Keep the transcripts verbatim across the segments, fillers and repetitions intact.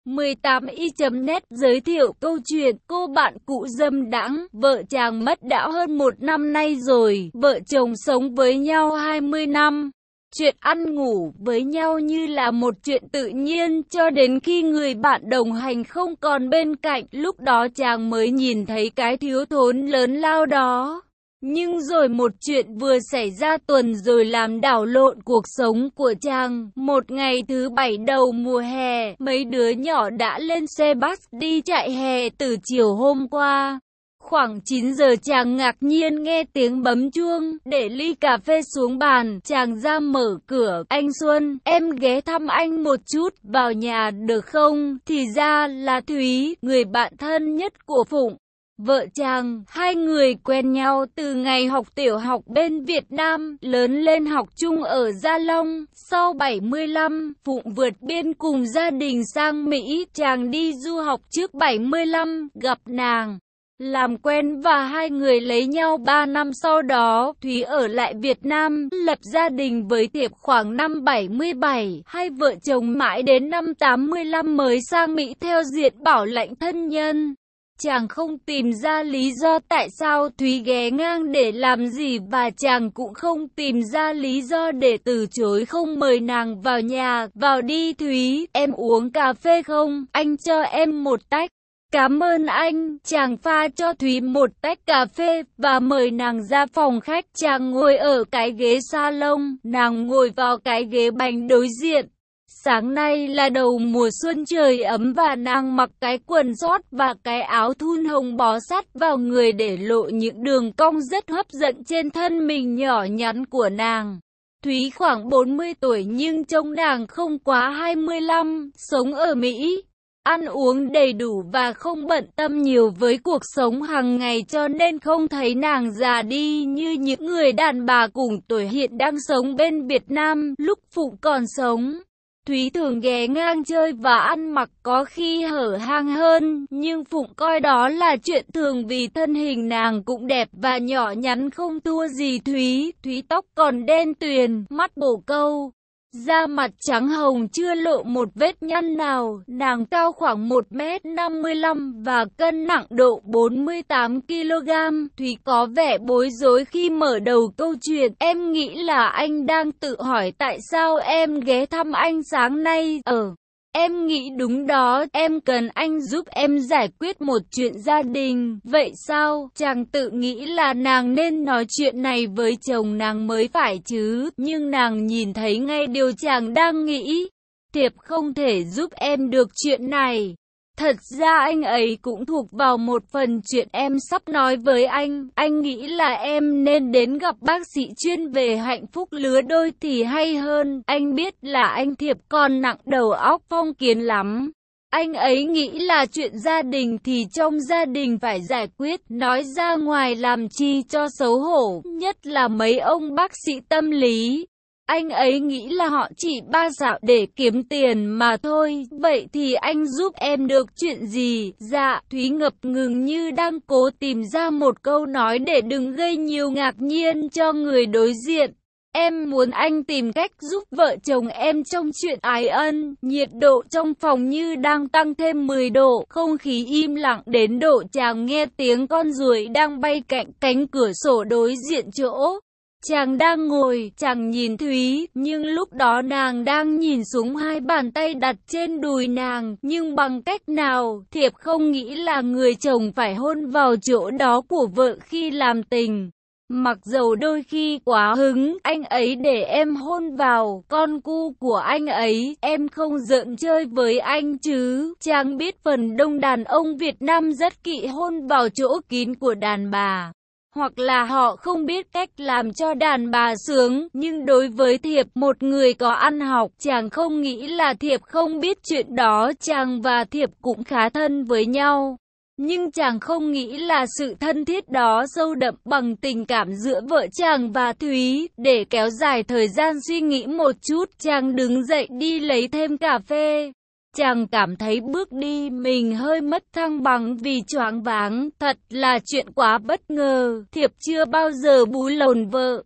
mười tám y chấm net giới thiệu câu chuyện cô bạn cũ dâm đãng, vợ chàng mất đã hơn một năm nay rồi, vợ chồng sống với nhau hai mươi năm. Chuyện ăn ngủ với nhau như là một chuyện tự nhiên cho đến khi người bạn đồng hành không còn bên cạnh, lúc đó chàng mới nhìn thấy cái thiếu thốn lớn lao đó. Nhưng rồi một chuyện vừa xảy ra tuần rồi làm đảo lộn cuộc sống của chàng. Một ngày thứ bảy đầu mùa hè, mấy đứa nhỏ đã lên xe bus đi chạy hè từ chiều hôm qua. Khoảng chín giờ chàng ngạc nhiên nghe tiếng bấm chuông, để ly cà phê xuống bàn, chàng ra mở cửa, anh Xuân, em ghé thăm anh một chút, vào nhà được không? Thì ra là Thúy, người bạn thân nhất của Phụng. Vợ chàng, hai người quen nhau từ ngày học tiểu học bên Việt Nam, lớn lên học chung ở Gia Long. Sau bảy mươi lăm, Phụng vượt biên cùng gia đình sang Mỹ, chàng đi du học trước bảy mươi lăm, gặp nàng, làm quen và hai người lấy nhau ba năm sau đó. Thúy ở lại Việt Nam, lập gia đình với Thiệp khoảng năm bảy mươi bảy, hai vợ chồng mãi đến năm tám mươi lăm mới sang Mỹ theo diện bảo lãnh thân nhân. Chàng không tìm ra lý do tại sao Thúy ghé ngang để làm gì và chàng cũng không tìm ra lý do để từ chối không mời nàng vào nhà. Vào đi Thúy, em uống cà phê không? Anh cho em một tách. Cảm ơn anh. Chàng pha cho Thúy một tách cà phê và mời nàng ra phòng khách. Chàng ngồi ở cái ghế salon, nàng ngồi vào cái ghế bành đối diện. Sáng nay là đầu mùa xuân, trời ấm và nàng mặc cái quần short và cái áo thun hồng bó sát vào người để lộ những đường cong rất hấp dẫn trên thân mình nhỏ nhắn của nàng. Thúy khoảng bốn mươi tuổi nhưng trông nàng không quá hai mươi lăm, sống ở Mỹ. Ăn uống đầy đủ và không bận tâm nhiều với cuộc sống hàng ngày cho nên không thấy nàng già đi như những người đàn bà cùng tuổi hiện đang sống bên Việt Nam lúc Phụng còn sống. Thúy thường ghé ngang chơi và ăn mặc có khi hở hang hơn, nhưng Phụng coi đó là chuyện thường vì thân hình nàng cũng đẹp và nhỏ nhắn không thua gì Thúy. Thúy tóc còn đen tuyền, mắt bổ câu, da mặt trắng hồng chưa lộ một vết nhăn nào. Nàng cao khoảng một mét năm mươi lăm và cân nặng độ bốn mươi tám ki lô gam. Thúy có vẻ bối rối khi mở đầu câu chuyện. Em nghĩ là anh đang tự hỏi tại sao em ghé thăm anh sáng nay. Ờ, em nghĩ đúng đó, em cần anh giúp em giải quyết một chuyện gia đình. Vậy sao? Chàng tự nghĩ là nàng nên nói chuyện này với chồng nàng mới phải chứ, nhưng nàng nhìn thấy ngay điều chàng đang nghĩ. Thiệp không thể giúp em được chuyện này. Thật ra anh ấy cũng thuộc vào một phần chuyện em sắp nói với anh. Anh nghĩ là em nên đến gặp bác sĩ chuyên về hạnh phúc lứa đôi thì hay hơn. Anh biết là anh Thiệp còn nặng đầu óc phong kiến lắm. Anh ấy nghĩ là chuyện gia đình thì trong gia đình phải giải quyết, nói ra ngoài làm chi cho xấu hổ, nhất là mấy ông bác sĩ tâm lý. Anh ấy nghĩ là họ chỉ ba dạo để kiếm tiền mà thôi. Vậy thì anh giúp em được chuyện gì? Dạ, Thúy ngập ngừng như đang cố tìm ra một câu nói để đừng gây nhiều ngạc nhiên cho người đối diện. Em muốn anh tìm cách giúp vợ chồng em trong chuyện ái ân. Nhiệt độ trong phòng như đang tăng thêm mười độ, không khí im lặng đến độ chàng nghe tiếng con ruồi đang bay cạnh cánh cửa sổ đối diện chỗ chàng đang ngồi. Chàng nhìn Thúy, nhưng lúc đó nàng đang nhìn xuống hai bàn tay đặt trên đùi nàng. Nhưng bằng cách nào, Thiệp không nghĩ là người chồng phải hôn vào chỗ đó của vợ khi làm tình. Mặc dầu đôi khi quá hứng, anh ấy để em hôn vào con cu của anh ấy. Em không giỡn chơi với anh chứ? Chàng biết phần đông đàn ông Việt Nam rất kỵ hôn vào chỗ kín của đàn bà, hoặc là họ không biết cách làm cho đàn bà sướng. Nhưng đối với Thiệp, một người có ăn học, chàng không nghĩ là Thiệp không biết chuyện đó. Chàng và Thiệp cũng khá thân với nhau, nhưng chàng không nghĩ là sự thân thiết đó sâu đậm bằng tình cảm giữa vợ chàng và Thúy. Để kéo dài thời gian suy nghĩ một chút, chàng đứng dậy đi lấy thêm cà phê. Chàng cảm thấy bước đi mình hơi mất thăng bằng vì choáng váng. Thật là chuyện quá bất ngờ. Thiệp chưa bao giờ bú lồn vợ.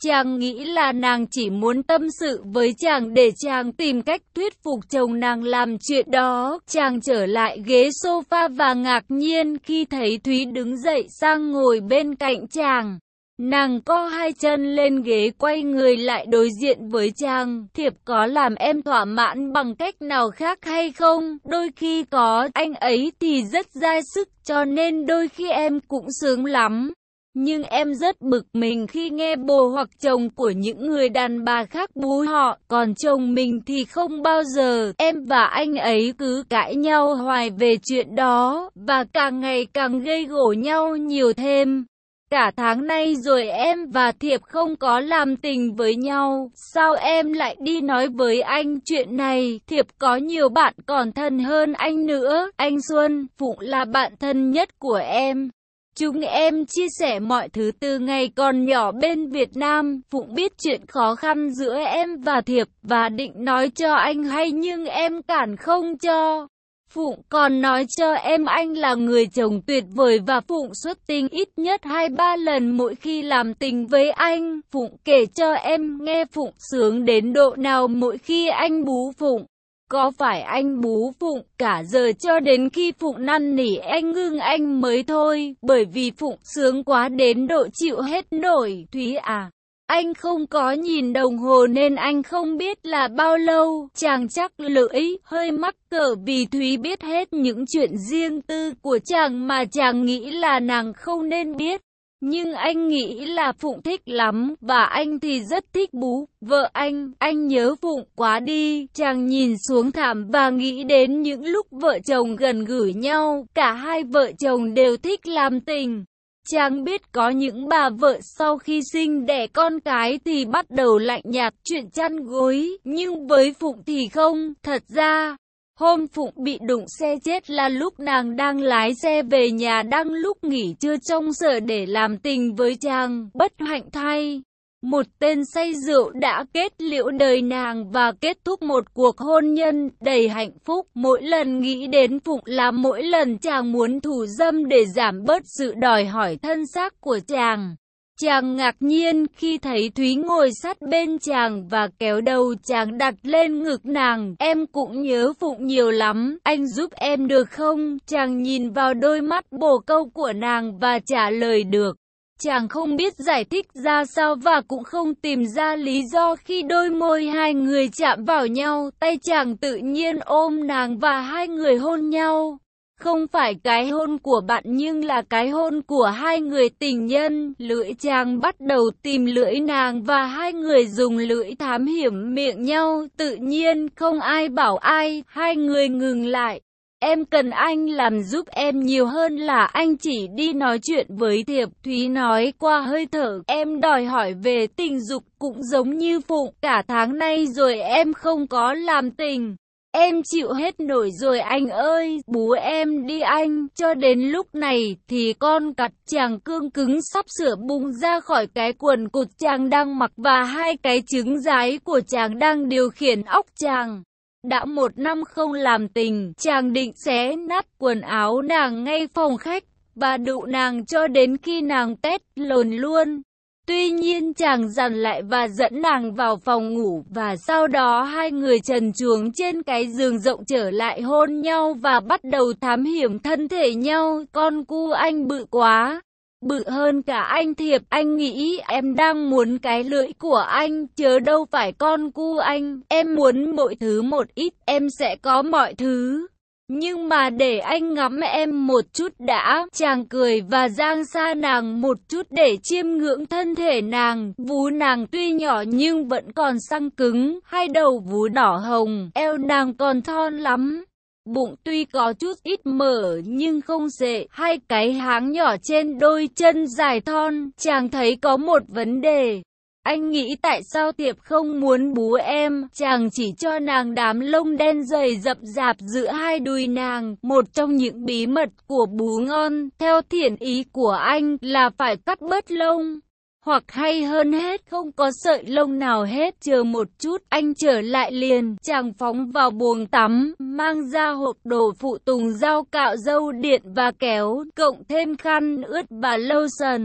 Chàng nghĩ là nàng chỉ muốn tâm sự với chàng để chàng tìm cách thuyết phục chồng nàng làm chuyện đó. Chàng trở lại ghế sofa và ngạc nhiên khi thấy Thúy đứng dậy sang ngồi bên cạnh chàng. Nàng co hai chân lên ghế quay người lại đối diện với chàng. Thiệp có làm em thỏa mãn bằng cách nào khác hay không? Đôi khi có, anh ấy thì rất ra sức cho nên đôi khi em cũng sướng lắm. Nhưng em rất bực mình khi nghe bồ hoặc chồng của những người đàn bà khác bú họ, còn chồng mình thì không bao giờ. Em và anh ấy cứ cãi nhau hoài về chuyện đó, và càng ngày càng gây gổ nhau nhiều thêm. Cả tháng nay rồi em và Thiệp không có làm tình với nhau, sao em lại đi nói với anh chuyện này? Thiệp có nhiều bạn còn thân hơn anh nữa, anh Xuân, Phụng là bạn thân nhất của em. Chúng em chia sẻ mọi thứ từ ngày còn nhỏ bên Việt Nam. Phụng biết chuyện khó khăn giữa em và Thiệp và định nói cho anh hay nhưng em cản không cho. Phụng còn nói cho em anh là người chồng tuyệt vời và Phụng xuất tinh ít nhất hai ba lần mỗi khi làm tình với anh. Phụng kể cho em nghe Phụng sướng đến độ nào mỗi khi anh bú Phụng. Có phải anh bú Phụng cả giờ cho đến khi Phụng năn nỉ anh ngưng anh mới thôi, bởi vì Phụng sướng quá đến độ chịu hết nổi. Thúy à, anh không có nhìn đồng hồ nên anh không biết là bao lâu. Chàng chắc lưỡi hơi mắc cỡ vì Thúy biết hết những chuyện riêng tư của chàng mà chàng nghĩ là nàng không nên biết. Nhưng anh nghĩ là Phụng thích lắm, và anh thì rất thích bú vợ anh, anh nhớ Phụng quá đi. Chàng nhìn xuống thảm và nghĩ đến những lúc vợ chồng gần gũi nhau, cả hai vợ chồng đều thích làm tình. Chàng biết có những bà vợ sau khi sinh đẻ con cái thì bắt đầu lạnh nhạt chuyện chăn gối, nhưng với Phụng thì không. Thật ra, hôm Phụng bị đụng xe chết là lúc nàng đang lái xe về nhà đang lúc nghỉ trưa trong sở để làm tình với chàng. Bất hạnh thay, một tên say rượu đã kết liễu đời nàng và kết thúc một cuộc hôn nhân đầy hạnh phúc. Mỗi lần nghĩ đến Phụng là mỗi lần chàng muốn thủ dâm để giảm bớt sự đòi hỏi thân xác của chàng. Chàng ngạc nhiên khi thấy Thúy ngồi sát bên chàng và kéo đầu chàng đặt lên ngực nàng. Em cũng nhớ Phụng nhiều lắm, anh giúp em được không? Chàng nhìn vào đôi mắt bồ câu của nàng và trả lời được. Chàng không biết giải thích ra sao và cũng không tìm ra lý do khi đôi môi hai người chạm vào nhau. Tay chàng tự nhiên ôm nàng và hai người hôn nhau. Không phải cái hôn của bạn nhưng là cái hôn của hai người tình nhân. Lưỡi chàng bắt đầu tìm lưỡi nàng và hai người dùng lưỡi thám hiểm miệng nhau. Tự nhiên không ai bảo ai, hai người ngừng lại. Em cần anh làm giúp em nhiều hơn là anh chỉ đi nói chuyện với Thiệp. Thúy nói qua hơi thở, em đòi hỏi về tình dục cũng giống như Phụng. Cả tháng nay rồi em không có làm tình. Em chịu hết nổi rồi anh ơi, bú em đi anh. Cho đến lúc này thì con cặt chàng cương cứng sắp sửa bung ra khỏi cái quần cụt chàng đang mặc và hai cái trứng rái của chàng đang điều khiển óc chàng. Đã một năm không làm tình, chàng định xé nát quần áo nàng ngay phòng khách và đụ nàng cho đến khi nàng tét lồn luôn. Tuy nhiên chàng dằn lại và dẫn nàng vào phòng ngủ và sau đó hai người trần truồng trên cái giường rộng trở lại hôn nhau và bắt đầu thám hiểm thân thể nhau. Con cu anh bự quá, bự hơn cả anh Thiệp. Anh nghĩ em đang muốn cái lưỡi của anh, chớ đâu phải con cu anh. Em muốn mọi thứ một ít, em sẽ có mọi thứ. Nhưng mà để anh ngắm em một chút đã. Chàng cười và giang xa nàng một chút để chiêm ngưỡng thân thể nàng. Vú nàng tuy nhỏ nhưng vẫn còn xăng cứng, hai đầu vú đỏ hồng, eo nàng còn thon lắm. Bụng tuy có chút ít mở nhưng không xệ, hai cái háng nhỏ trên đôi chân dài thon. Chàng thấy có một vấn đề. Anh nghĩ tại sao Thiệp không muốn bú em, chàng chỉ cho nàng đám lông đen dày rậm rạp giữa hai đùi nàng. Một trong những bí mật của bú ngon, theo thiện ý của anh, là phải cắt bớt lông. Hoặc hay hơn hết, không có sợi lông nào hết. Chờ một chút, anh trở lại liền. Chàng phóng vào buồng tắm, mang ra hộp đồ phụ tùng, dao cạo râu điện và kéo, cộng thêm khăn ướt và lotion.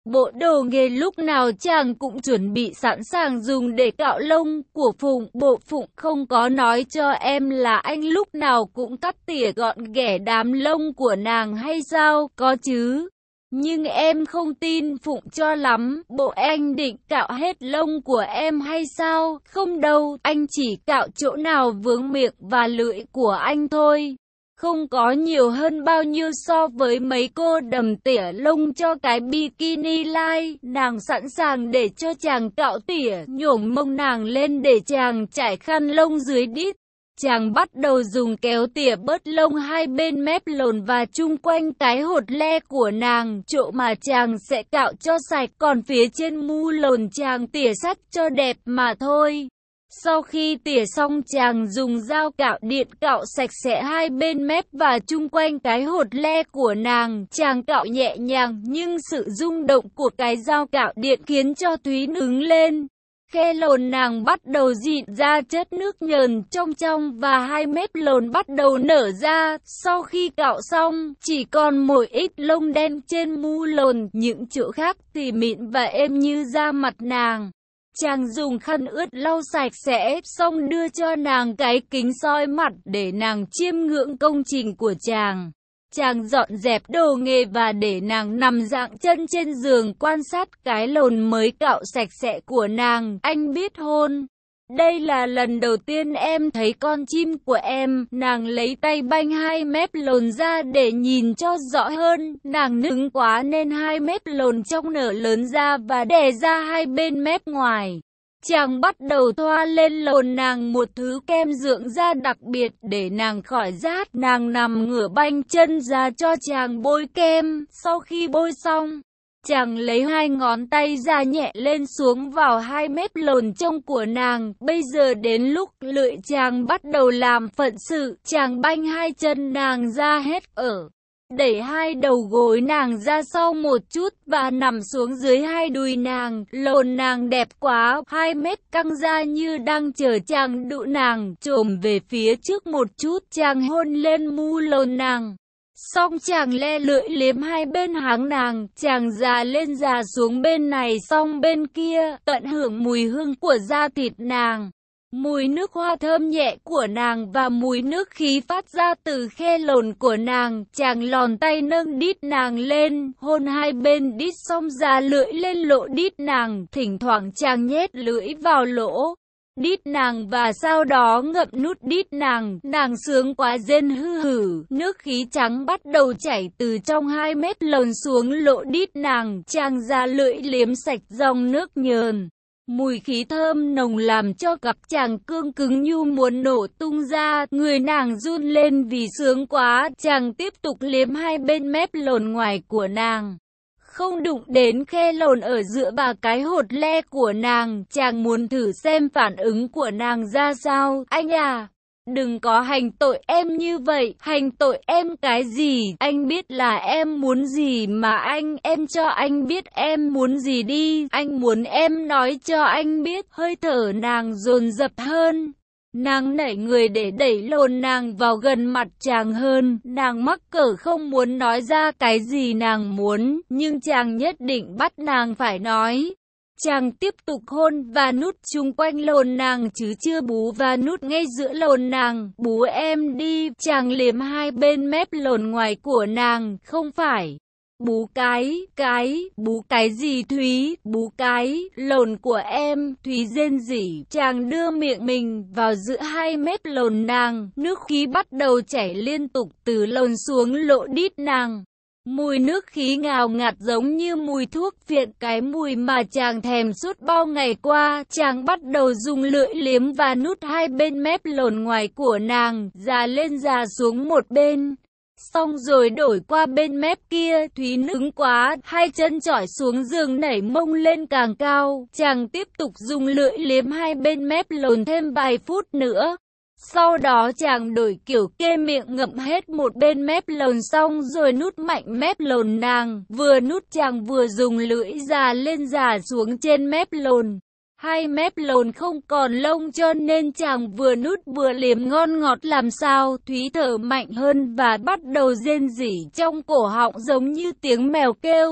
Bộ đồ nghề lúc nào chàng cũng chuẩn bị sẵn sàng dùng để cạo lông của Phụng. Bộ Phụng không có nói cho em là anh lúc nào cũng cắt tỉa gọn ghẽ đám lông của nàng hay sao? Có chứ. Nhưng em không tin Phụng cho lắm. Bộ anh định cạo hết lông của em hay sao? Không đâu, anh chỉ cạo chỗ nào vướng miệng và lưỡi của anh thôi. Không có nhiều hơn bao nhiêu so với mấy cô đầm tỉa lông cho cái bikini line. Nàng sẵn sàng để cho chàng cạo tỉa, nhổm mông nàng lên để chàng trải khăn lông dưới đít. Chàng bắt đầu dùng kéo tỉa bớt lông hai bên mép lồn và chung quanh cái hột le của nàng, chỗ mà chàng sẽ cạo cho sạch, còn phía trên mu lồn chàng tỉa sắt cho đẹp mà thôi. Sau khi tỉa xong chàng dùng dao cạo điện cạo sạch sẽ hai bên mép và chung quanh cái hột le của nàng. Chàng cạo nhẹ nhàng nhưng sự rung động của cái dao cạo điện khiến cho Thúy nứng lên. Khe lồn nàng bắt đầu dịn ra chất nước nhờn trong trong và hai mép lồn bắt đầu nở ra. Sau khi cạo xong, chỉ còn một ít lông đen trên mu lồn, những chỗ khác thì mịn và êm như da mặt nàng. Chàng dùng khăn ướt lau sạch sẽ, xong đưa cho nàng cái kính soi mặt để nàng chiêm ngưỡng công trình của chàng. Chàng dọn dẹp đồ nghề và để nàng nằm dạng chân trên giường quan sát cái lồn mới cạo sạch sẽ của nàng. Anh biết hôn. Đây là lần đầu tiên em thấy con chim của em. Nàng lấy tay banh hai mép lồn ra để nhìn cho rõ hơn. Nàng nứng quá nên hai mép lồn trong nở lớn ra và đè ra hai bên mép ngoài. Chàng bắt đầu thoa lên lồn nàng một thứ kem dưỡng da đặc biệt để nàng khỏi rát. Nàng nằm ngửa banh chân ra cho chàng bôi kem. Sau khi bôi xong, chàng lấy hai ngón tay ra nhẹ lên xuống vào hai mép lồn trong của nàng. Bây giờ đến lúc lưỡi chàng bắt đầu làm phận sự. Chàng banh hai chân nàng ra hết ở. Đẩy hai đầu gối nàng ra sau một chút và nằm xuống dưới hai đùi nàng. Lồn nàng đẹp quá, hai mét căng ra như đang chờ chàng đụ nàng. Chồm về phía trước một chút, chàng hôn lên mu lồn nàng. Xong chàng le lưỡi liếm hai bên háng nàng, chàng già lên già xuống bên này xong bên kia, tận hưởng mùi hương của da thịt nàng. Mùi nước hoa thơm nhẹ của nàng và mùi nước khí phát ra từ khe lồn của nàng. Chàng lòn tay nâng đít nàng lên, hôn hai bên đít xong già lưỡi lên lỗ đít nàng. Thỉnh thoảng chàng nhét lưỡi vào lỗ đít nàng và sau đó ngậm nút đít nàng. Nàng sướng quá rên hư hử. Nước khí trắng bắt đầu chảy từ trong hai mép lồn xuống lỗ đít nàng. Chàng già lưỡi liếm sạch dòng nước nhờn. Mùi khí thơm nồng làm cho cặp chàng cương cứng như muốn nổ tung ra. Người nàng run lên vì sướng quá. Chàng tiếp tục liếm hai bên mép lồn ngoài của nàng. Không đụng đến khe lồn ở giữa và cái hột le của nàng. Chàng muốn thử xem phản ứng của nàng ra sao. Anh à, đừng có hành tội em như vậy. Hành tội em cái gì? Anh biết là em muốn gì mà anh. Em cho anh biết em muốn gì đi. Anh muốn em nói cho anh biết. Hơi thở nàng dồn dập hơn. Nàng nảy người để đẩy lồn nàng vào gần mặt chàng hơn. Nàng mắc cỡ không muốn nói ra cái gì nàng muốn, nhưng chàng nhất định bắt nàng phải nói. Chàng tiếp tục hôn và nút chung quanh lồn nàng chứ chưa bú và nút ngay giữa lồn nàng. Bú em đi. Chàng liếm hai bên mép lồn ngoài của nàng. Không phải. Bú cái, cái, bú cái gì Thúy, bú cái, lồn của em, Thúy rên rỉ. Chàng đưa miệng mình vào giữa hai mép lồn nàng, nước khí bắt đầu chảy liên tục từ lồn xuống lỗ đít nàng. Mùi nước khí ngào ngạt giống như mùi thuốc phiện, cái mùi mà chàng thèm suốt bao ngày qua. Chàng bắt đầu dùng lưỡi liếm và nút hai bên mép lồn ngoài của nàng, già lên già xuống một bên. Xong rồi đổi qua bên mép kia. Thúy nứng quá, hai chân chỏi xuống giường nảy mông lên càng cao. Chàng tiếp tục dùng lưỡi liếm hai bên mép lồn thêm vài phút nữa. Sau đó chàng đổi kiểu kê miệng ngậm hết một bên mép lồn xong rồi nút mạnh mép lồn nàng. Vừa nút chàng vừa dùng lưỡi già lên già xuống trên mép lồn. Hai mép lồn không còn lông cho nên chàng vừa nút vừa liếm ngon ngọt làm sao. Thúy thở mạnh hơn và bắt đầu rên rỉ trong cổ họng giống như tiếng mèo kêu.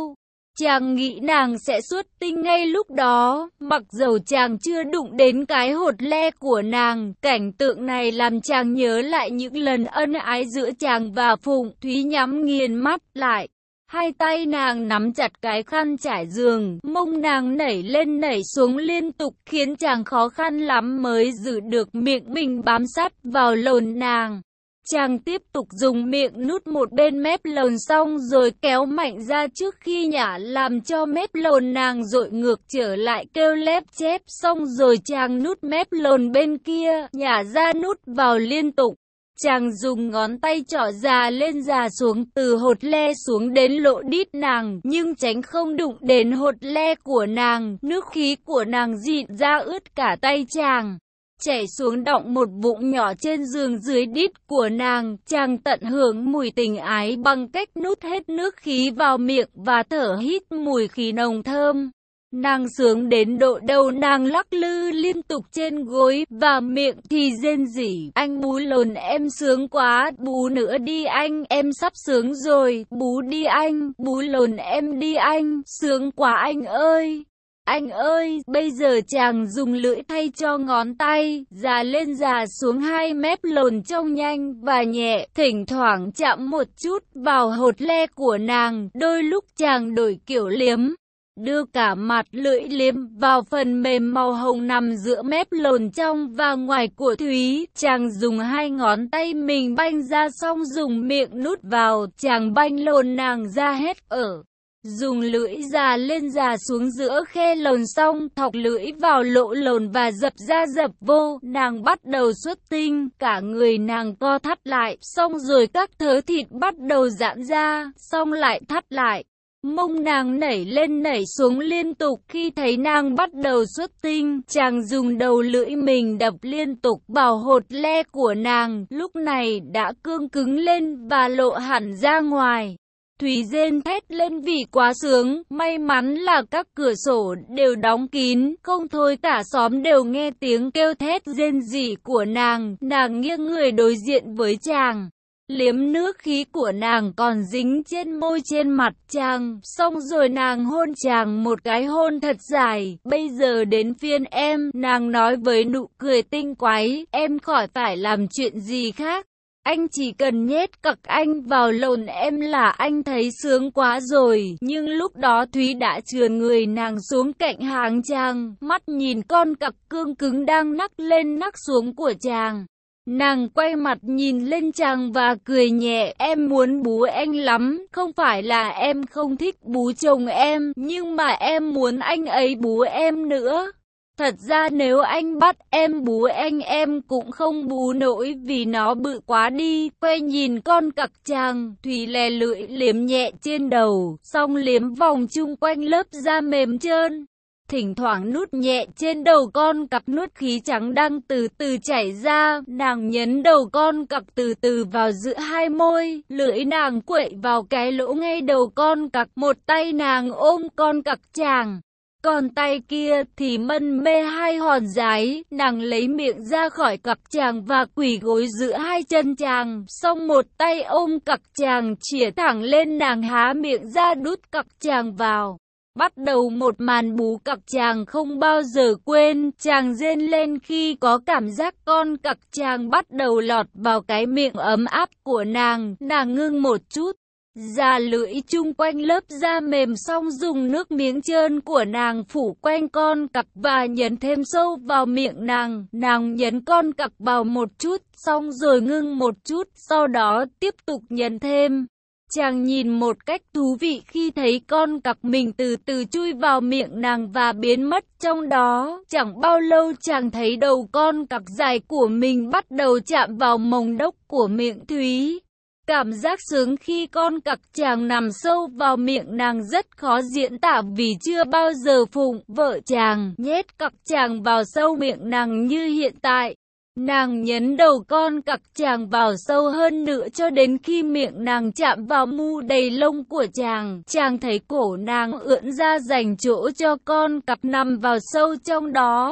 Chàng nghĩ nàng sẽ xuất tinh ngay lúc đó, mặc dầu chàng chưa đụng đến cái hột le của nàng. Cảnh tượng này làm chàng nhớ lại những lần ân ái giữa chàng và Phụng Thúy. Nhắm nghiền mắt lại, hai tay nàng nắm chặt cái khăn trải giường, mông nàng nảy lên nảy xuống liên tục khiến chàng khó khăn lắm mới giữ được miệng mình bám sát vào lồn nàng. Chàng tiếp tục dùng miệng nút một bên mép lồn xong rồi kéo mạnh ra trước khi nhả, làm cho mép lồn nàng dội ngược trở lại kêu lép chép, xong rồi chàng nút mép lồn bên kia, nhả ra nút vào liên tục. Chàng dùng ngón tay trỏ già lên già xuống từ hột le xuống đến lỗ đít nàng, nhưng tránh không đụng đến hột le của nàng. Nước khí của nàng dịn ra ướt cả tay chàng, chảy xuống đọng một vũng nhỏ trên giường dưới đít của nàng. Chàng tận hưởng mùi tình ái bằng cách nút hết nước khí vào miệng và thở hít mùi khí nồng thơm. Nàng sướng đến độ đầu nàng lắc lư liên tục trên gối, và miệng thì rên rỉ: anh bú lồn em sướng quá, bú nữa đi anh, em sắp sướng rồi, bú đi anh, bú lồn em đi anh, sướng quá anh ơi. Anh ơi, bây giờ chàng dùng lưỡi thay cho ngón tay, già lên già xuống hai mép lồn trông nhanh và nhẹ, thỉnh thoảng chạm một chút vào hột le của nàng. Đôi lúc chàng đổi kiểu liếm, đưa cả mặt lưỡi liếm vào phần mềm màu hồng nằm giữa mép lồn trong và ngoài của Thúy. Chàng dùng hai ngón tay mình banh ra xong dùng miệng nút vào, chàng banh lồn nàng ra hết ở. Dùng lưỡi già lên già xuống giữa khe lồn xong, thọc lưỡi vào lỗ lồn và dập ra dập vô. Nàng bắt đầu xuất tinh, cả người nàng co thắt lại, xong rồi các thớ thịt bắt đầu giãn ra, xong lại thắt lại. Mông nàng nảy lên nảy xuống liên tục. Khi thấy nàng bắt đầu xuất tinh, chàng dùng đầu lưỡi mình đập liên tục vào hột le của nàng, lúc này đã cương cứng lên và lộ hẳn ra ngoài. Thúy rên thét lên vì quá sướng, may mắn là các cửa sổ đều đóng kín, không thôi cả xóm đều nghe tiếng kêu thét rên rỉ của nàng. Nàng nghiêng người đối diện với chàng, liếm nước khí của nàng còn dính trên môi trên mặt chàng, xong rồi nàng hôn chàng một cái hôn thật dài. Bây giờ đến phiên em, nàng nói với nụ cười tinh quái, em khỏi phải làm chuyện gì khác. Anh chỉ cần nhét cặc anh vào lồn em là anh thấy sướng quá rồi. Nhưng lúc đó Thúy đã trườn người nàng xuống cạnh hàng chàng, mắt nhìn con cặc cương cứng đang nắc lên nắc xuống của chàng. Nàng quay mặt nhìn lên chàng và cười nhẹ, em muốn bú anh lắm, không phải là em không thích bú chồng em, nhưng mà em muốn anh ấy bú em nữa. Thật ra nếu anh bắt em bú anh em cũng không bú nổi vì nó bự quá đi. Quay nhìn con cặc chàng, Thúy lè lưỡi liếm nhẹ trên đầu, xong liếm vòng chung quanh lớp da mềm trơn. Thỉnh thoảng nút nhẹ trên đầu con cặc, nuốt khí trắng đang từ từ chảy ra. Nàng nhấn đầu con cặc từ từ vào giữa hai môi, lưỡi nàng quậy vào cái lỗ ngay đầu con cặc. Một tay nàng ôm con cặc chàng, còn tay kia thì mân mê hai hòn giái. Nàng lấy miệng ra khỏi cặc chàng và quỳ gối giữa hai chân chàng, xong một tay ôm cặc chàng chĩa thẳng lên. Nàng há miệng ra đút cặc chàng vào. Bắt đầu một màn bú cặc chàng không bao giờ quên. Chàng rên lên khi có cảm giác con cặc chàng bắt đầu lọt vào cái miệng ấm áp của nàng. Nàng ngưng một chút, già lưỡi chung quanh lớp da mềm, xong dùng nước miếng trơn của nàng phủ quanh con cặc và nhấn thêm sâu vào miệng nàng. Nàng nhấn con cặc vào một chút, xong rồi ngưng một chút, sau đó tiếp tục nhấn thêm. Chàng nhìn một cách thú vị khi thấy con cặc mình từ từ chui vào miệng nàng và biến mất trong đó. Chẳng bao lâu chàng thấy đầu con cặc dài của mình bắt đầu chạm vào mồng đốc của miệng Thúy. Cảm giác sướng khi con cặc chàng nằm sâu vào miệng nàng rất khó diễn tả vì chưa bao giờ Phụng, vợ chàng, nhét cặc chàng vào sâu miệng nàng như hiện tại. Nàng nhấn đầu con cặc chàng vào sâu hơn nữa cho đến khi miệng nàng chạm vào mu đầy lông của chàng. Chàng thấy cổ nàng ưỡn ra dành chỗ cho con cặc nằm vào sâu trong đó.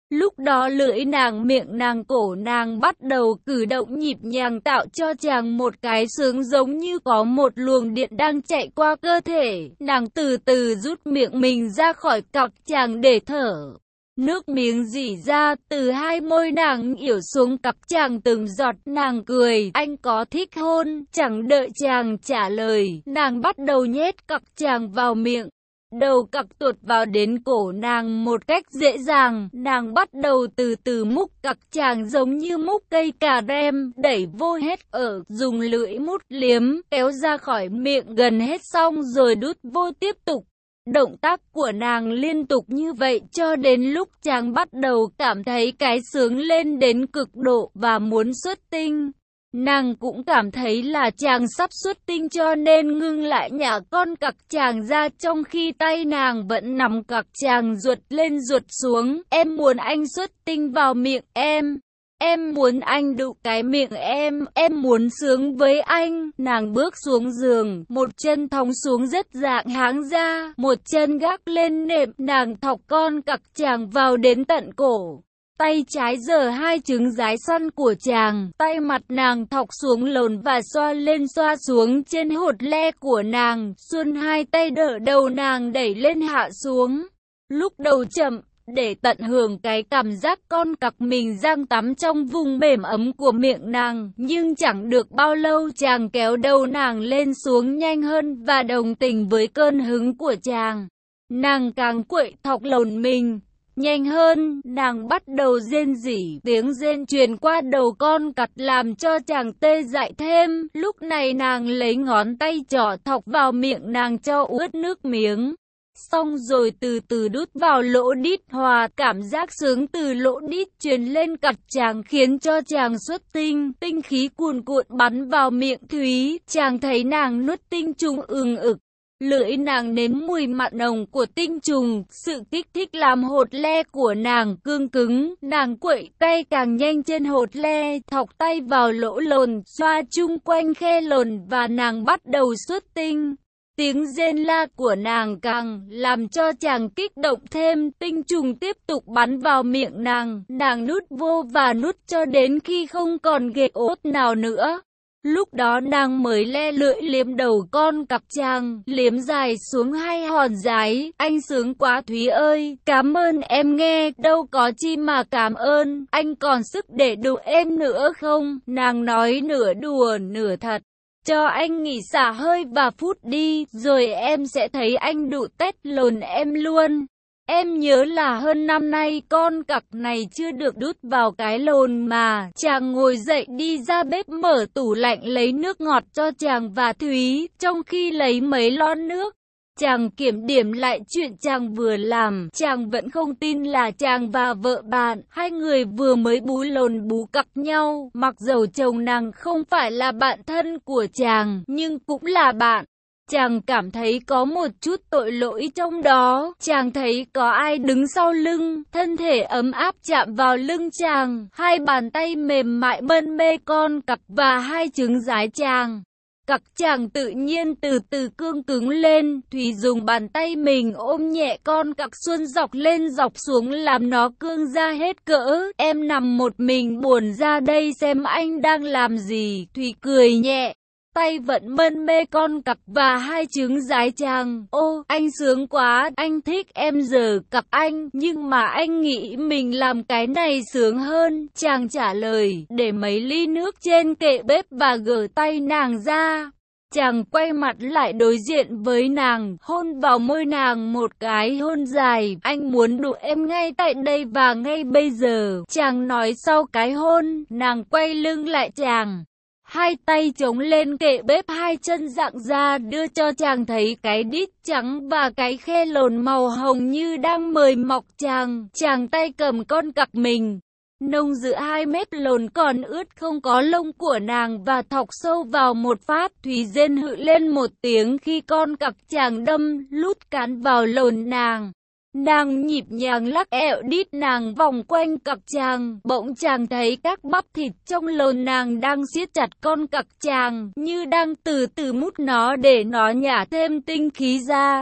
Lúc đó lưỡi nàng, miệng nàng, cổ nàng bắt đầu cử động nhịp nhàng, tạo cho chàng một cái sướng giống như có một luồng điện đang chạy qua cơ thể. Nàng từ từ rút miệng mình ra khỏi cặp chàng để thở. Nước miếng rỉ ra từ hai môi nàng yểu xuống cặp chàng từng giọt. Nàng cười, anh có thích hôn? Chẳng đợi chàng trả lời, nàng bắt đầu nhét cặp chàng vào miệng. Đầu cặc tuột vào đến cổ nàng một cách dễ dàng, nàng bắt đầu từ từ múc cặc chàng giống như múc cây cà rem, đẩy vô hết ở, dùng lưỡi mút liếm, kéo ra khỏi miệng gần hết xong rồi đút vô tiếp tục. Động tác của nàng liên tục như vậy cho đến lúc chàng bắt đầu cảm thấy cái sướng lên đến cực độ và muốn xuất tinh. Nàng cũng cảm thấy là chàng sắp xuất tinh cho nên ngưng lại nhả con cặc chàng ra, trong khi tay nàng vẫn nắm cặc chàng ruột lên ruột xuống. Em muốn anh xuất tinh vào miệng em. Em muốn anh đụng cái miệng em, em muốn sướng với anh. Nàng bước xuống giường, một chân thõng xuống rất dạng háng ra, một chân gác lên nệm, nàng thọc con cặc chàng vào đến tận cổ. Tay trái giở hai trứng giái săn của chàng, tay mặt nàng thọc xuống lồn và xoa lên xoa xuống trên hột le của nàng, xuân hai tay đỡ đầu nàng đẩy lên hạ xuống. Lúc đầu chậm, để tận hưởng cái cảm giác con cặc mình giang tắm trong vùng mềm ấm của miệng nàng, nhưng chẳng được bao lâu chàng kéo đầu nàng lên xuống nhanh hơn và đồng tình với cơn hứng của chàng. Nàng càng quậy thọc lồn mình nhanh hơn, nàng bắt đầu rên rỉ, tiếng rên truyền qua đầu con cặc làm cho chàng tê dại thêm. Lúc này nàng lấy ngón tay trỏ thọc vào miệng nàng cho ướt nước miếng. Xong rồi từ từ đút vào lỗ đít hòa, cảm giác sướng từ lỗ đít truyền lên cặc chàng khiến cho chàng xuất tinh, tinh khí cuồn cuộn bắn vào miệng Thúy, chàng thấy nàng nuốt tinh trùng ừng ực. Lưỡi nàng nếm mùi mặn nồng của tinh trùng, sự kích thích làm hột le của nàng cương cứng, nàng quậy tay càng nhanh trên hột le, thọc tay vào lỗ lồn, xoa chung quanh khe lồn và nàng bắt đầu xuất tinh. Tiếng rên la của nàng càng làm cho chàng kích động thêm, tinh trùng tiếp tục bắn vào miệng nàng, nàng nút vô và nút cho đến khi không còn ghệ ốt nào nữa. Lúc đó nàng mới le lưỡi liếm đầu con cặc chàng, liếm dài xuống hai hòn giái. Anh sướng quá Thúy ơi, cảm ơn em nghe, đâu có chi mà cảm ơn, anh còn sức để đụng em nữa không? Nàng nói nửa đùa nửa thật. Cho anh nghỉ xả hơi và phút đi, rồi em sẽ thấy anh đụ tét lồn em luôn. Em nhớ là hơn năm nay con cặc này chưa được đút vào cái lồn mà. Chàng ngồi dậy đi ra bếp mở tủ lạnh lấy nước ngọt cho chàng và Thúy, trong khi lấy mấy lon nước. Chàng kiểm điểm lại chuyện chàng vừa làm, chàng vẫn không tin là chàng và vợ bạn, hai người vừa mới bú lồn bú cặc nhau, mặc dầu chồng nàng không phải là bạn thân của chàng, nhưng cũng là bạn. Chàng cảm thấy có một chút tội lỗi trong đó, chàng thấy có ai đứng sau lưng, thân thể ấm áp chạm vào lưng chàng, hai bàn tay mềm mại mân mê con cặc và hai trứng giái chàng. Cặc chàng tự nhiên từ từ cương cứng lên, Thúy dùng bàn tay mình ôm nhẹ con cặc xuân dọc lên dọc xuống làm nó cương ra hết cỡ. Em nằm một mình buồn ra đây xem anh đang làm gì. Thúy cười nhẹ, tay vẫn mân mê con cặc và hai trứng giái chàng. Ô, anh sướng quá, anh thích em giờ cặc anh, nhưng mà anh nghĩ mình làm cái này sướng hơn. Chàng trả lời, để mấy ly nước trên kệ bếp và gỡ tay nàng ra. Chàng quay mặt lại đối diện với nàng, hôn vào môi nàng một cái hôn dài. Anh muốn đụ em ngay tại đây và ngay bây giờ. Chàng nói sau cái hôn, nàng quay lưng lại chàng. Hai tay chống lên kệ bếp, hai chân dạng ra đưa cho chàng thấy cái đít trắng và cái khe lồn màu hồng như đang mời mọc chàng. Chàng tay cầm con cặc mình, nông giữa hai mép lồn còn ướt không có lông của nàng và thọc sâu vào một phát. Thúy rên hự lên một tiếng khi con cặc chàng đâm lút cán vào lồn nàng. Nàng nhịp nhàng lắc ẹo đít nàng vòng quanh cặc chàng, bỗng chàng thấy các bắp thịt trong lồn nàng đang siết chặt con cặc chàng, như đang từ từ mút nó để nó nhả thêm tinh khí ra.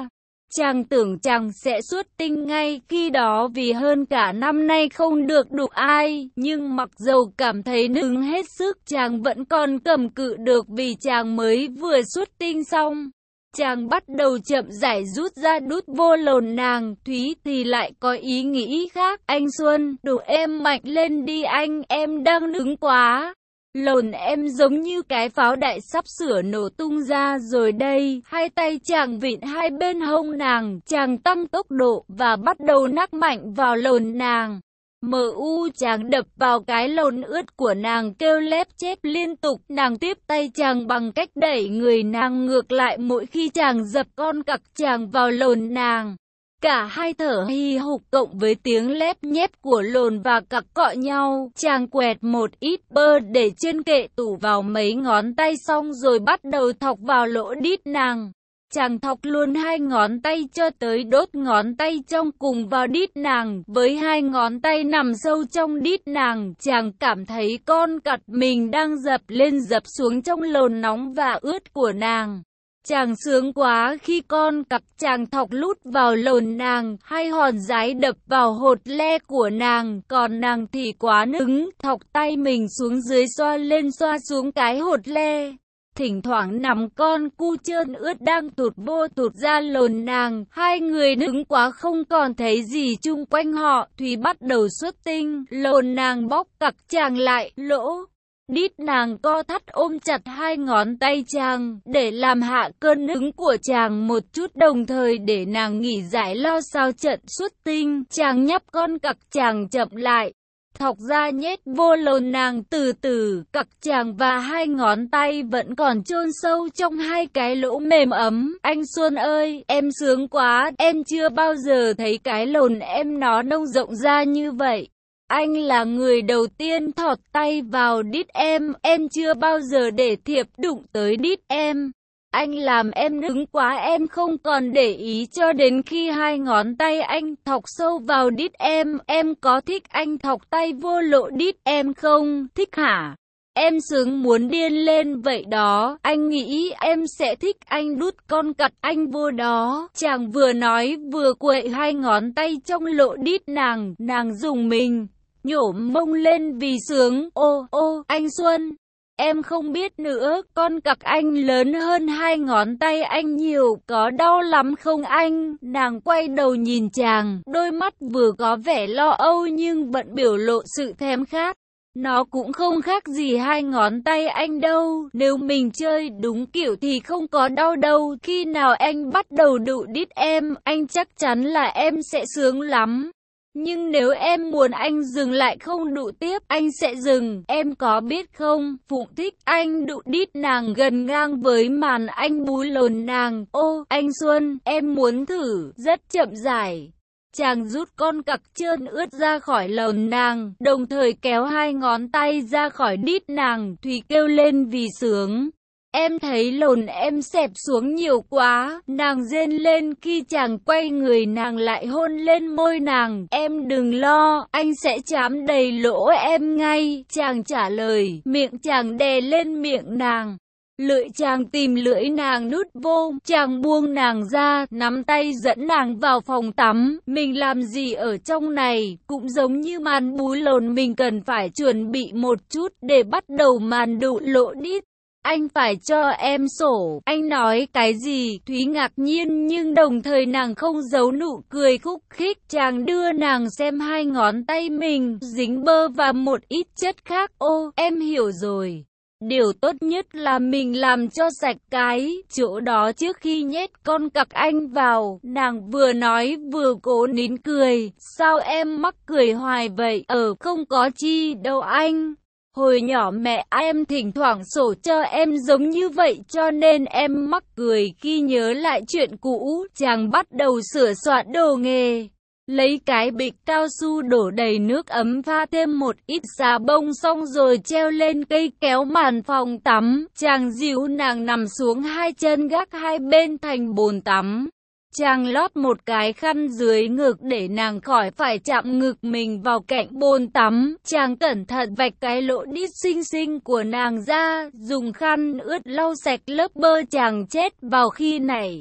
Chàng tưởng chàng sẽ xuất tinh ngay khi đó vì hơn cả năm nay không được đụng ai, nhưng mặc dầu cảm thấy nức hết sức, chàng vẫn còn cầm cự được vì chàng mới vừa xuất tinh xong. Chàng bắt đầu chậm rãi rút ra đút vô lồn nàng. Thúy thì lại có ý nghĩ khác. Anh Xuân, đủ em mạnh lên đi anh, em đang nức quá. Lồn em giống như cái pháo đại sắp sửa nổ tung ra rồi đây. Hai tay chàng vịn hai bên hông nàng, chàng tăng tốc độ và bắt đầu nắc mạnh vào lồn nàng. Mờ u chàng đập vào cái lồn ướt của nàng kêu lép chép liên tục. Nàng tiếp tay chàng bằng cách đẩy người nàng ngược lại mỗi khi chàng dập con cặc chàng vào lồn nàng. Cả hai thở hì hục cộng với tiếng lép nhép của lồn và cặc cọ nhau. Chàng quẹt một ít bơ để trên kệ tủ vào mấy ngón tay xong rồi bắt đầu thọc vào lỗ đít nàng. Chàng thọc luôn hai ngón tay cho tới đốt ngón tay trong cùng vào đít nàng. Với hai ngón tay nằm sâu trong đít nàng, chàng cảm thấy con cặc mình đang dập lên dập xuống trong lồn nóng và ướt của nàng. Chàng sướng quá khi con cặc chàng thọc lút vào lồn nàng, hai hòn giái đập vào hột le của nàng, còn nàng thì quá nức, thọc tay mình xuống dưới xoa lên xoa xuống cái hột le. Thỉnh thoảng nằm con cu trơn ướt đang tụt vô tụt ra lồn nàng, hai người nức quá không còn thấy gì chung quanh họ. Thúy bắt đầu xuất tinh, lồn nàng bóp cặc chàng lại, lỗ đít nàng co thắt ôm chặt hai ngón tay chàng, để làm hạ cơn nức của chàng một chút đồng thời để nàng nghỉ giải lo sau trận xuất tinh. Chàng nhấp con cặc chàng chậm lại, thọc ra nhét vô lồn nàng từ từ, cặc chàng và hai ngón tay vẫn còn chôn sâu trong hai cái lỗ mềm ấm. Anh Xuân ơi, em sướng quá, em chưa bao giờ thấy cái lồn em nó nông rộng ra như vậy. Anh là người đầu tiên thọt tay vào đít em, em chưa bao giờ để thiệp đụng tới đít em. Anh làm em nức quá, em không còn để ý cho đến khi hai ngón tay anh thọc sâu vào đít em. Em có thích anh thọc tay vô lỗ đít em không? Thích hả? Em sướng muốn điên lên vậy đó. Anh nghĩ em sẽ thích anh đút con cặc anh vô đó. Chàng vừa nói vừa quậy hai ngón tay trong lỗ đít nàng. Nàng dùng mình nhổ mông lên vì sướng. Ô ô anh Xuân, em không biết nữa, con cặc anh lớn hơn hai ngón tay anh nhiều, có đau lắm không anh? Nàng quay đầu nhìn chàng, đôi mắt vừa có vẻ lo âu nhưng vẫn biểu lộ sự thèm khát. Nó cũng không khác gì hai ngón tay anh đâu, nếu mình chơi đúng kiểu thì không có đau đâu. Khi nào anh bắt đầu đụ đít em, anh chắc chắn là em sẽ sướng lắm. Nhưng nếu em muốn anh dừng lại không đụ tiếp, anh sẽ dừng, em có biết không? Phụng thích anh đụ đít nàng gần ngang với màn anh búi lồn nàng. Ô, anh Xuân, em muốn thử, rất chậm rãi. Chàng rút con cặc trơn ướt ra khỏi lồn nàng, đồng thời kéo hai ngón tay ra khỏi đít nàng. Thúy kêu lên vì sướng. Em thấy lồn em xẹp xuống nhiều quá, nàng rên lên khi chàng quay người nàng lại hôn lên môi nàng. Em đừng lo, anh sẽ chám đầy lỗ em ngay, chàng trả lời, miệng chàng đè lên miệng nàng. Lưỡi chàng tìm lưỡi nàng nút vô, chàng buông nàng ra, nắm tay dẫn nàng vào phòng tắm. Mình làm gì ở trong này, cũng giống như màn búi lồn, mình cần phải chuẩn bị một chút để bắt đầu màn đụ lỗ đít. Anh phải cho em sổ. Anh nói cái gì? Thúy ngạc nhiên nhưng đồng thời nàng không giấu nụ cười khúc khích. Chàng đưa nàng xem hai ngón tay mình, dính bơ và một ít chất khác. Ô, em hiểu rồi. Điều tốt nhất là mình làm cho sạch cái chỗ đó trước khi nhét con cặc anh vào. Nàng vừa nói vừa cố nín cười. Sao em mắc cười hoài vậy? Ờ, không có chi đâu anh. Hồi nhỏ mẹ em thỉnh thoảng sổ cho em giống như vậy cho nên em mắc cười khi nhớ lại chuyện cũ. Chàng bắt đầu sửa soạn đồ nghề. Lấy cái bịch cao su đổ đầy nước ấm pha thêm một ít xà bông xong rồi treo lên cây kéo màn phòng tắm. Chàng dìu nàng nằm xuống hai chân gác hai bên thành bồn tắm. Chàng lót một cái khăn dưới ngực để nàng khỏi phải chạm ngực mình vào cạnh bồn tắm. Chàng cẩn thận vạch cái lỗ đít xinh xinh của nàng ra, dùng khăn ướt lau sạch lớp bơ chàng chết vào khi này.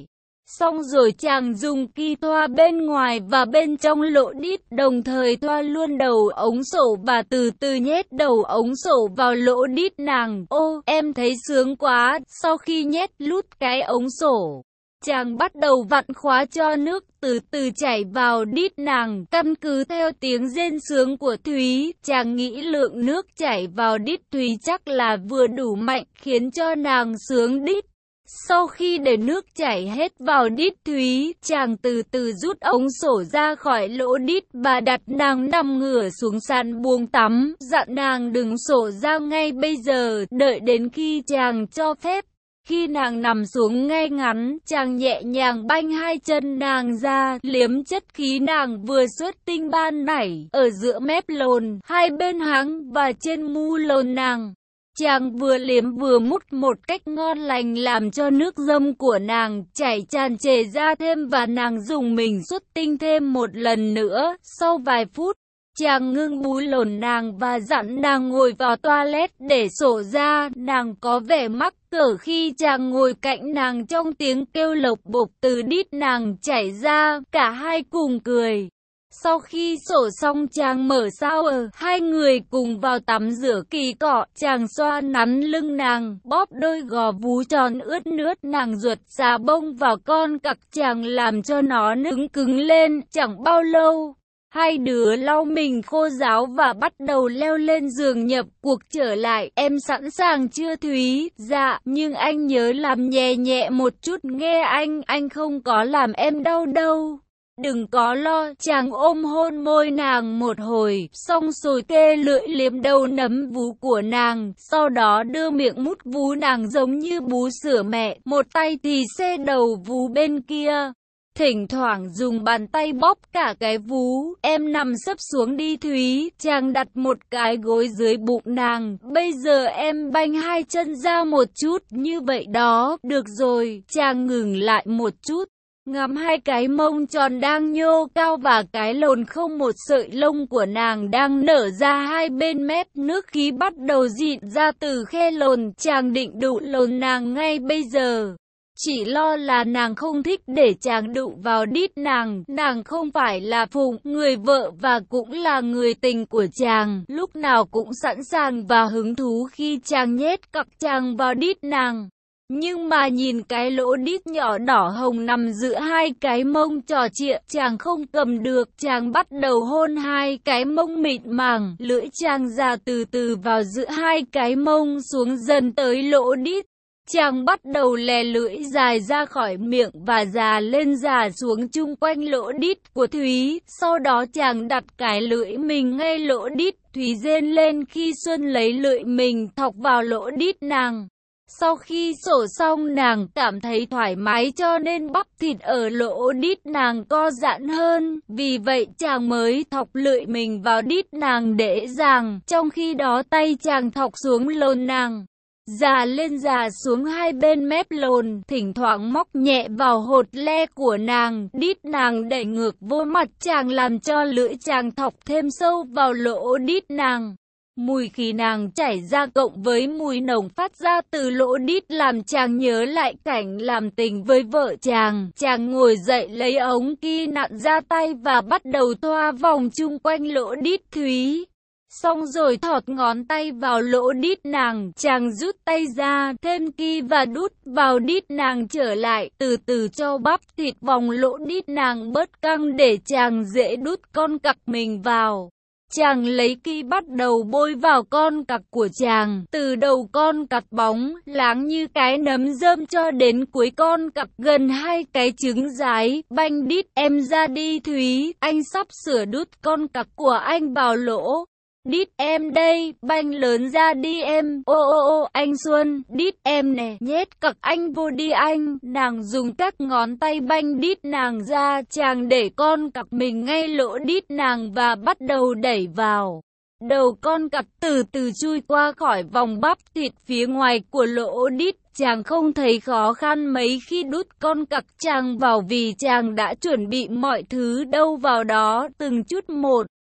Xong rồi chàng dùng ki thoa bên ngoài và bên trong lỗ đít, đồng thời thoa luôn đầu ống sổ và từ từ nhét đầu ống sổ vào lỗ đít nàng. Ô, em thấy sướng quá. Sau khi nhét lút cái ống sổ, chàng bắt đầu vặn khóa cho nước từ từ chảy vào đít nàng. Căn cứ theo tiếng rên sướng của Thúy, chàng nghĩ lượng nước chảy vào đít Thúy chắc là vừa đủ mạnh khiến cho nàng sướng đít. Sau khi để nước chảy hết vào đít Thúy, chàng từ từ rút ống sổ ra khỏi lỗ đít và đặt nàng nằm ngửa xuống sàn buồng tắm, dặn nàng đừng sổ ra ngay bây giờ, đợi đến khi chàng cho phép. Khi nàng nằm xuống ngay ngắn, chàng nhẹ nhàng banh hai chân nàng ra, liếm chất khí nàng vừa xuất tinh ban nảy, ở giữa mép lồn, hai bên háng và trên mu lồn nàng. Chàng vừa liếm vừa mút một cách ngon lành làm cho nước dâm của nàng chảy tràn trề ra thêm và nàng dùng mình xuất tinh thêm một lần nữa. Sau vài phút, chàng ngưng bú lồn nàng và dặn nàng ngồi vào toilet để sổ ra. Nàng có vẻ mắc cỡ khi chàng ngồi cạnh nàng trong tiếng kêu lộc bộc từ đít nàng chảy ra, cả hai cùng cười. Sau khi sổ xong chàng mở shower, hai người cùng vào tắm rửa kỳ cọ, chàng xoa nắn lưng nàng, bóp đôi gò vú tròn ướt nước nàng ruột xà bông vào con cặc chàng làm cho nó nứng cứng lên. Chẳng bao lâu, hai đứa lau mình khô ráo và bắt đầu leo lên giường nhập cuộc trở lại. Em sẵn sàng chưa Thúy? Dạ, nhưng anh nhớ làm nhẹ nhẹ một chút nghe anh, anh không có làm em đau đâu. Đừng có lo. Chàng ôm hôn môi nàng một hồi, xong rồi kê lưỡi liếm đầu nấm vú của nàng, sau đó đưa miệng mút vú nàng giống như bú sữa mẹ, một tay thì xe đầu vú bên kia, thỉnh thoảng dùng bàn tay bóp cả cái vú. Em nằm sấp xuống đi Thúy. Chàng đặt một cái gối dưới bụng nàng. Bây giờ em banh hai chân ra một chút, như vậy đó. Được rồi. Chàng ngừng lại một chút, ngắm hai cái mông tròn đang nhô cao và cái lồn không một sợi lông của nàng đang nở ra hai bên mép. Nước khí bắt đầu dịn ra từ khe lồn. Chàng định đụ lồn nàng ngay bây giờ, chỉ lo là nàng không thích để chàng đụ vào đít nàng. Nàng không phải là Phụng, người vợ và cũng là người tình của chàng, lúc nào cũng sẵn sàng và hứng thú khi chàng nhét cặc chàng vào đít nàng. Nhưng mà nhìn cái lỗ đít nhỏ đỏ hồng nằm giữa hai cái mông trò chuyện, chàng không cầm được. Chàng bắt đầu hôn hai cái mông mịn màng, lưỡi chàng già từ từ vào giữa hai cái mông xuống dần tới lỗ đít. Chàng bắt đầu lè lưỡi dài ra khỏi miệng và già lên già xuống chung quanh lỗ đít của Thúy. Sau đó chàng đặt cái lưỡi mình ngay lỗ đít. Thúy rên lên khi Xuân lấy lưỡi mình thọc vào lỗ đít nàng. Sau khi sổ xong nàng cảm thấy thoải mái cho nên bắp thịt ở lỗ đít nàng co giãn hơn. Vì vậy chàng mới thọc lưỡi mình vào đít nàng dễ dàng. Trong khi đó tay chàng thọc xuống lồn nàng, già lên già xuống hai bên mép lồn, thỉnh thoảng móc nhẹ vào hột le của nàng. Đít nàng đẩy ngược vô mặt chàng làm cho lưỡi chàng thọc thêm sâu vào lỗ đít nàng. Mùi khí nàng chảy ra cộng với mùi nồng phát ra từ lỗ đít làm chàng nhớ lại cảnh làm tình với vợ chàng. Chàng ngồi dậy lấy ống ki nặn ra tay và bắt đầu thoa vòng chung quanh lỗ đít Thúy. Xong rồi thọt ngón tay vào lỗ đít nàng, chàng rút tay ra, thêm ki và đút vào đít nàng trở lại, từ từ cho bắp thịt vòng lỗ đít nàng bớt căng để chàng dễ đút con cặc mình vào. Chàng lấy ki bắt đầu bôi vào con cặc của chàng, từ đầu con cặc bóng, láng như cái nấm rơm cho đến cuối con cặc gần hai cái trứng rái. Banh đít em ra đi Thúy, anh sắp sửa đút con cặc của anh vào lỗ đít em đây, banh lớn ra đi em. Ô ô ô anh Xuân, đít em nè, nhét cặc anh vô đi anh. Nàng dùng các ngón tay banh đít nàng ra, chàng để con cặc mình ngay lỗ đít nàng và bắt đầu đẩy vào. Đầu con cặc từ từ chui qua khỏi vòng bắp thịt phía ngoài của lỗ đít. Chàng không thấy khó khăn mấy khi đút con cặc chàng vào vì chàng đã chuẩn bị mọi thứ đâu vào đó từng chút một.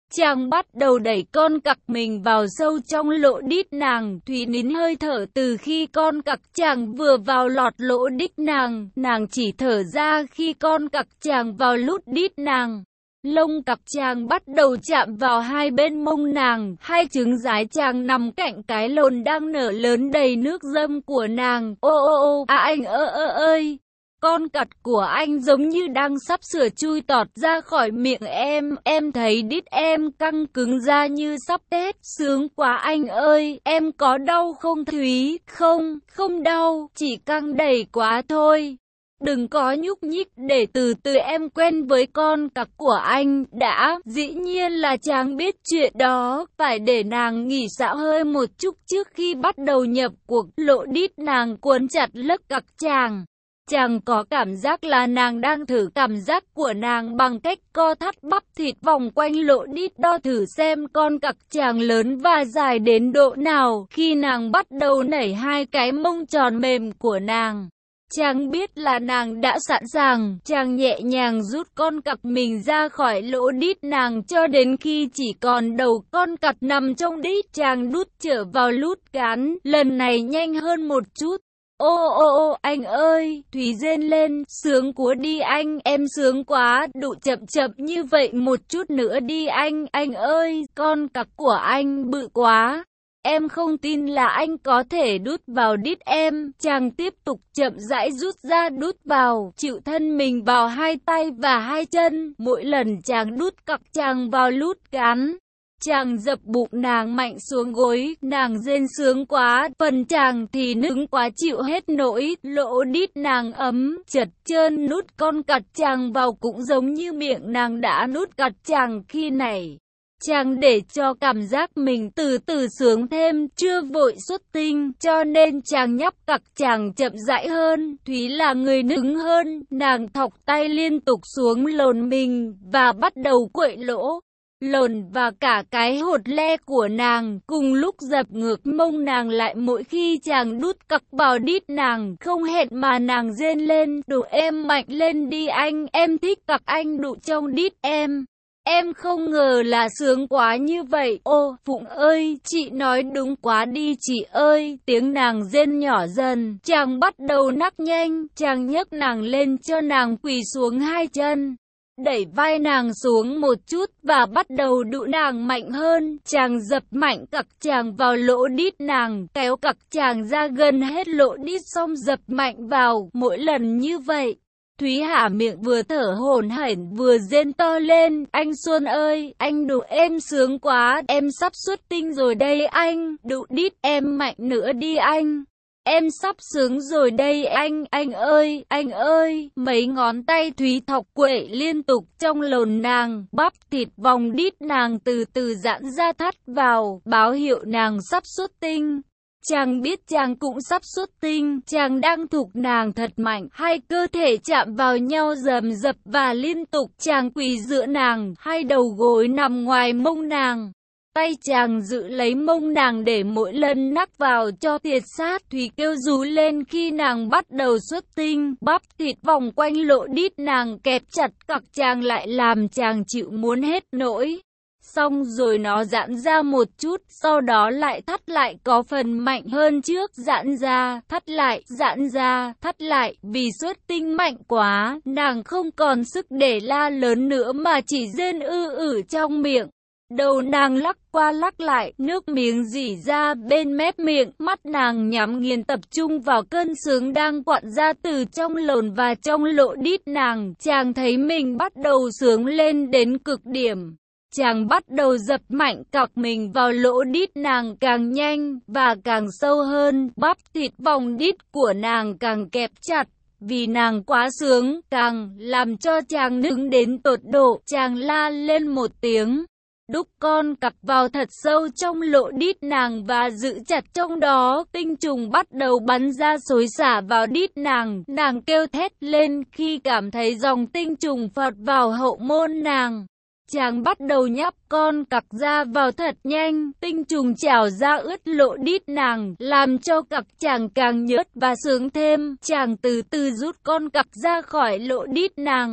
Chàng bắt đầu đẩy con cặc mình vào sâu trong lỗ đít nàng. Thúy nín hơi thở từ khi con cặc chàng vừa vào lọt lỗ đít nàng. Nàng chỉ thở ra khi con cặc chàng vào lút đít nàng. Lông cặc chàng bắt đầu chạm vào hai bên mông nàng. Hai trứng rái chàng nằm cạnh cái lồn đang nở lớn đầy nước dâm của nàng. Ô ô ô, à anh ơ ơ ơi! Con cặc của anh giống như đang sắp sửa chui tọt ra khỏi miệng em. Em thấy đít em căng cứng ra như sắp tét. Sướng quá anh ơi, em có đau không Thúy? Không, không đau, chỉ căng đầy quá thôi. Đừng có nhúc nhích, để từ từ em quen với con cặc của anh đã. Dĩ nhiên là chàng biết chuyện đó, phải để nàng nghỉ xạo hơi một chút trước khi bắt đầu nhập cuộc. Lỗ đít nàng cuốn chặt lớp cặc chàng. Chàng có cảm giác là nàng đang thử cảm giác của nàng bằng cách co thắt bắp thịt vòng quanh lỗ đít, đo thử xem con cặc chàng lớn và dài đến độ nào. Khi nàng bắt đầu nảy hai cái mông tròn mềm của nàng, chàng biết là nàng đã sẵn sàng. Chàng nhẹ nhàng rút con cặc mình ra khỏi lỗ đít nàng cho đến khi chỉ còn đầu con cặc nằm trong đít. Chàng đút trở vào lút cán, lần này nhanh hơn một chút. Ô ô ô anh ơi, Thúy rên lên, sướng quá đi anh, em sướng quá, đụ chậm chậm như vậy một chút nữa đi anh, anh ơi, con cặc của anh bự quá. Em không tin là anh có thể đút vào đít em. Chàng tiếp tục chậm rãi rút ra đút vào, chịu thân mình vào hai tay và hai chân. Mỗi lần chàng đút cặc chàng vào lút cán, chàng dập bụng nàng mạnh xuống gối, nàng rên sướng quá, phần chàng thì nức quá chịu hết nổi, lỗ đít nàng ấm, chật trơn. Nút con cặc chàng vào cũng giống như miệng nàng đã nút cặc chàng khi này. Chàng để cho cảm giác mình từ từ sướng thêm, chưa vội xuất tinh, cho nên chàng nhấp cặc chàng chậm rãi hơn. Thúy là người nứng hơn, nàng thọc tay liên tục xuống lồn mình và bắt đầu quậy lỗ, lồn và cả cái hột le của nàng, cùng lúc dập ngược mông nàng lại mỗi khi chàng đút cặc vào đít nàng. Không hẹn mà nàng rên lên, đụ em mạnh lên đi anh, em thích cặc anh đụ trong đít em. Em không ngờ là sướng quá như vậy. Ô, Phụng ơi, chị nói đúng quá đi chị ơi. Tiếng nàng rên nhỏ dần, chàng bắt đầu nắc nhanh, chàng nhấc nàng lên cho nàng quỳ xuống hai chân, đẩy vai nàng xuống một chút và bắt đầu đụ nàng mạnh hơn. Chàng dập mạnh cặc chàng vào lỗ đít nàng, kéo cặc chàng ra gần hết lỗ đít xong dập mạnh vào. Mỗi lần như vậy, Thúy há miệng vừa thở hổn hển vừa rên to lên. Anh Xuân ơi, anh đụ em sướng quá, em sắp xuất tinh rồi đây anh, đụ đít em mạnh nữa đi anh. Em sắp sướng rồi đây anh, anh ơi, anh ơi. Mấy ngón tay Thúy thọc quậy liên tục trong lồn nàng, bắp thịt vòng đít nàng từ từ giãn ra thắt vào, báo hiệu nàng sắp xuất tinh. Chàng biết chàng cũng sắp xuất tinh, chàng đang thục nàng thật mạnh, hai cơ thể chạm vào nhau rầm rập và liên tục. Chàng quỳ giữa nàng, hai đầu gối nằm ngoài mông nàng. Tay chàng giữ lấy mông nàng để mỗi lần nắc vào cho thiệt sát. Thúy kêu rú lên khi nàng bắt đầu xuất tinh, bắp thịt vòng quanh lỗ đít nàng kẹp chặt cặc chàng lại làm chàng chịu muốn hết nỗi. Xong rồi nó giãn ra một chút, sau đó lại thắt lại có phần mạnh hơn trước, giãn ra, thắt lại, giãn ra, thắt lại. Vì xuất tinh mạnh quá, nàng không còn sức để la lớn nữa mà chỉ rên ư ử trong miệng. Đầu nàng lắc qua lắc lại, nước miếng rỉ ra bên mép miệng, mắt nàng nhắm nghiền tập trung vào cơn sướng đang quặn ra từ trong lồn và trong lỗ đít nàng. Chàng thấy mình bắt đầu sướng lên đến cực điểm. Chàng bắt đầu dập mạnh cặc mình vào lỗ đít nàng càng nhanh và càng sâu hơn, bắp thịt vòng đít của nàng càng kẹp chặt. Vì nàng quá sướng, càng làm cho chàng nức đến tột độ. Chàng la lên một tiếng, đúc con cặc vào thật sâu trong lỗ đít nàng và giữ chặt trong đó. Tinh trùng bắt đầu bắn ra xối xả vào đít nàng. Nàng kêu thét lên khi cảm thấy dòng tinh trùng phọt vào hậu môn nàng. Chàng bắt đầu nhấp con cặc ra vào thật nhanh, tinh trùng trào ra ướt lỗ đít nàng, làm cho cặc chàng càng nhớt và sướng thêm. Chàng từ từ rút con cặc ra khỏi lỗ đít nàng.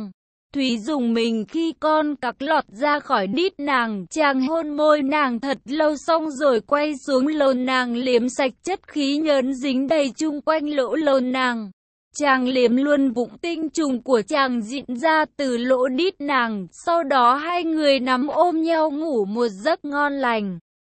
Thúy dùng mình khi con cặc lọt ra khỏi đít nàng, chàng hôn môi nàng thật lâu xong rồi quay xuống lồn nàng liếm sạch chất khí nhớn dính đầy chung quanh lỗ lồn nàng. Chàng liếm luôn vụng tinh trùng của chàng dịn ra từ lỗ đít nàng, sau đó hai người nắm ôm nhau ngủ một giấc ngon lành.